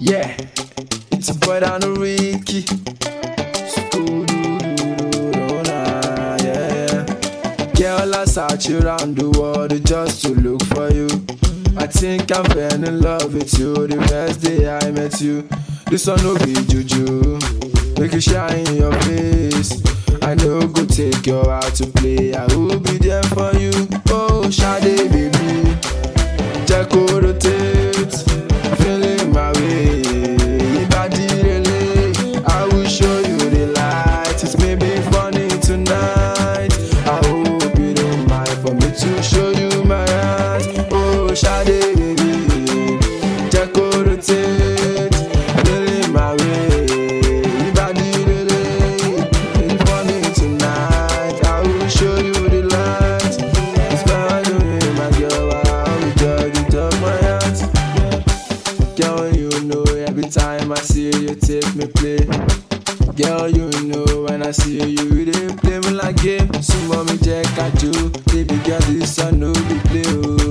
Yeah, it's a boy down the Ricky. Yeah. Girl, I search around the world just to look for you. I think I'm falling in love with you. The first day I met you, this one no be juju. Make it shine in your face. I know go take you out to play. I will be there for you. Oh, Shade baby, Jacko rotate, feeling my way. Ibadi really, I will show you the light. It may be funny tonight. I hope you don't mind for me to show you my eyes. Oh, Shade baby, Jacko rotate, feeling my way. Ibadi really, it's funny tonight. I will show you the light. It's fine with me, my girl. I will judge it up my heart. Girl, you know every time I see you take me play. Girl, you know when I see you, you dey play me like game. So mommy check I do, baby girl, this I know be play. Oh.